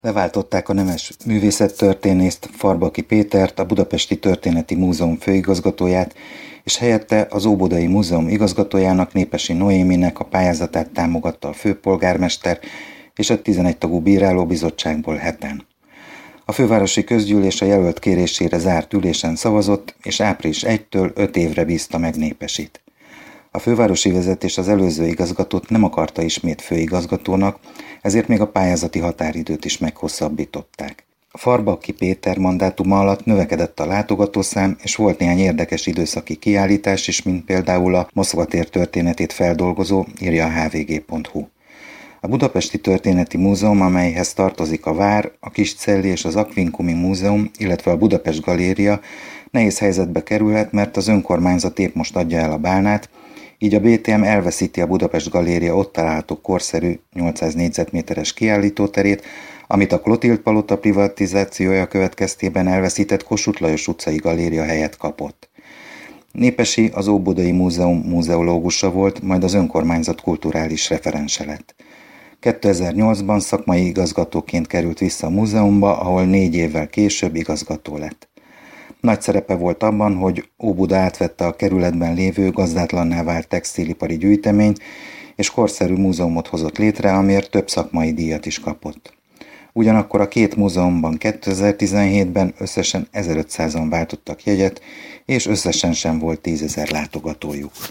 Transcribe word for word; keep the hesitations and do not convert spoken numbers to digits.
Leváltották a nemes művészettörténészt, Farbaki Pétert, a Budapesti Történeti Múzeum főigazgatóját, és helyette az Óbudai Múzeum igazgatójának, Népessy Noéminek a pályázatát támogatta a főpolgármester és a tizenegy tagú bírálóbizottságból heten. A fővárosi közgyűlés a jelölt kérésére zárt ülésen szavazott, és április elsejétől öt évre bízta meg Népesyt. A fővárosi vezetés az előző igazgatót nem akarta ismét főigazgatónak, ezért még a pályázati határidőt is meghosszabbították. Farbaki Péter mandátuma alatt növekedett a látogatószám, és volt néhány érdekes időszaki kiállítás is, mint például a Moszkva tér történetét feldolgozó, írja a há vé gé pont hú. A Budapesti Történeti Múzeum, amelyhez tartozik a Vár, a Kiscelli és az Aquincumi Múzeum, illetve a Budapest Galéria nehéz helyzetbe kerülhet, mert az önkormányzat épp most adja el a bálnát, így a bé té em elveszíti a Budapest Galéria ott található korszerű nyolcszáz négyzetméteres kiállítóterét, amit a Klotild Palota privatizációja következtében elveszített Kossuth Lajos utcai galéria helyett kapott. Népessy az Óbudai Múzeum múzeológusa volt, majd az önkormányzat kulturális referense lett. kétezer-nyolcban szakmai igazgatóként került vissza a múzeumba, ahol négy évvel később igazgató lett. Nagy szerepe volt abban, hogy Óbuda átvette a kerületben lévő gazdátlanná vált textilipari gyűjteményt, és korszerű múzeumot hozott létre, amiért több szakmai díjat is kapott. Ugyanakkor a két múzeumban kétezer-tizenhétben összesen ezerötszázan váltottak jegyet, és összesen sem volt tízezer látogatójuk.